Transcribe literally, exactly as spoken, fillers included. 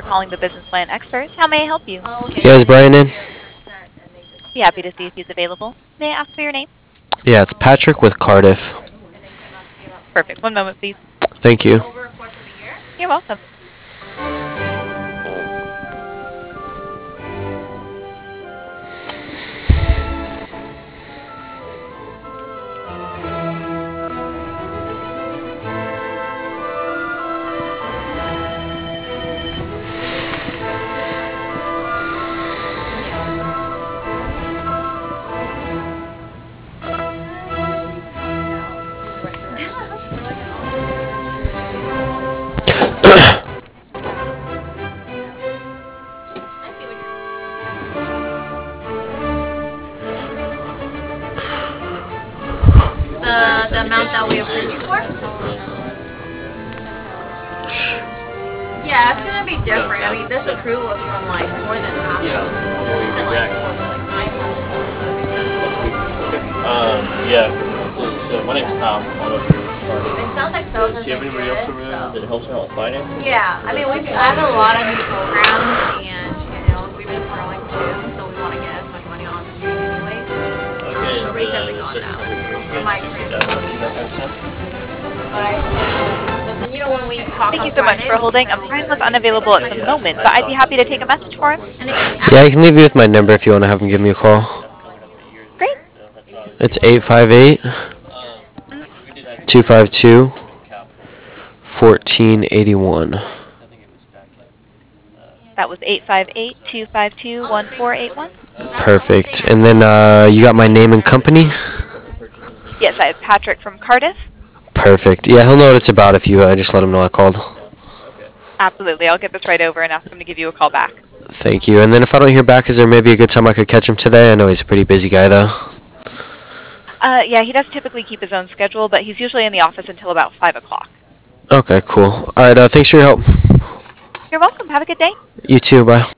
calling the business plan experts. How may I help you? Yeah, is Brian in? Be happy to see if he's available. May I ask for your name? Yeah, it's Patrick with Cardiff. Perfect. One moment, please. Thank you. You're welcome. The, the amount that we approved you for? Yeah, it's gonna be different. I mean, this approval is from like more than half. Yeah. This is like, like nine months. Um, yeah. So, so my name's Tom. I'm over here with Cardiff. It sounds like sales Do has you have been anybody else good, around so. that helps out with finance? Yeah, I mean, we've, I have a lot of new programs and, you know, we've been growing too, so we want to get as much money on the street anyways. Okay. The rates have uh, been the going system down. will be pretty good. My sixty experience. thousand, that kind of stuff. But I, but then, you know, when we talk Thank on you so much Friday, for holding. I'm Brian was unavailable at the moment, but I'd be happy to take a message for him. and it, Yeah, I can leave you with my number if you want to have him give me a call. Great. It's eight five eight, two five two, fourteen eighty-one. That was eight five eight, two five two, one four eight one. Perfect. And then uh, you got my name and company? Yes, I have Patrick from Cardiff. Perfect. Yeah, he'll know what it's about if you uh, just let him know I called. Absolutely. I'll get this right over and ask him to give you a call back. Thank you. And then if I don't hear back, is there maybe a good time I could catch him today? I know he's a pretty busy guy, though. Uh, yeah, he does typically keep his own schedule, but he's usually in the office until about five o'clock. Okay, cool. All right, uh, thanks for your help. You're welcome. Have a good day. You too, bye.